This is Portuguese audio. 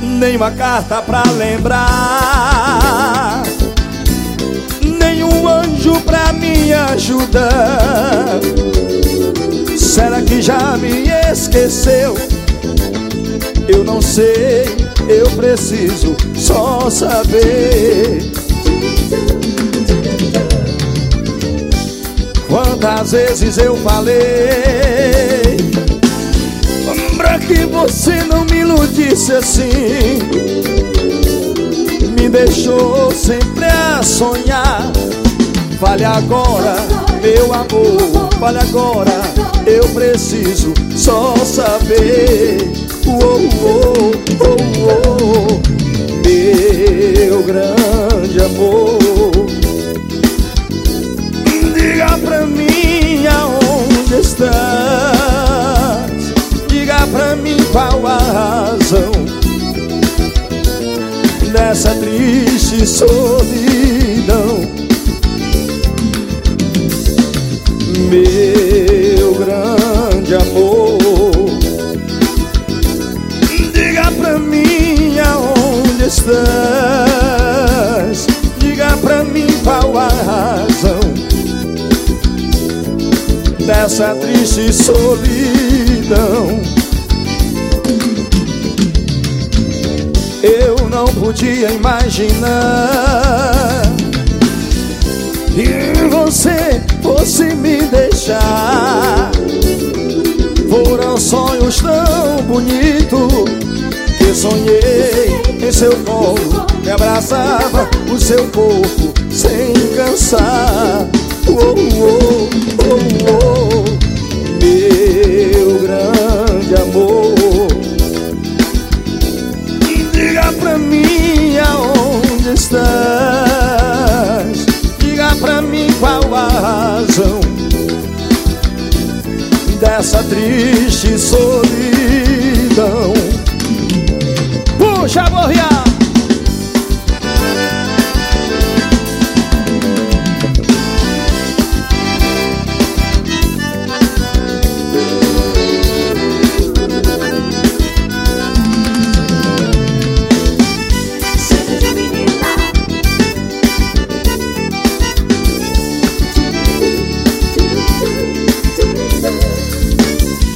nenhuma carta pra lembrar, nenhum anjo pra me ajudar. Será que já me esqueceu? Eu não sei, eu preciso só saber. Quantas vezes eu falei pra que você não me iludisse assim, me deixou sempre a sonhar. Fale agora, meu amor, fale agora, eu preciso só saber. Meu grande amor, diga pra mim aonde estás, diga pra mim qual a razão dessa triste solidão. Meu grande amor, diga pra mim aonde estás, diga pra mim qual a razão dessa triste solidão. Eu não podia imaginar que você fosse me deixar. Foram sonhos tão bonitos que sonhei em seu colo, me abraçava o seu corpo sem cansar. Meu grande amor, diga pra mim aonde estás, diga pra mim qual a razão dessa triste solidão. Puxa, Borrial!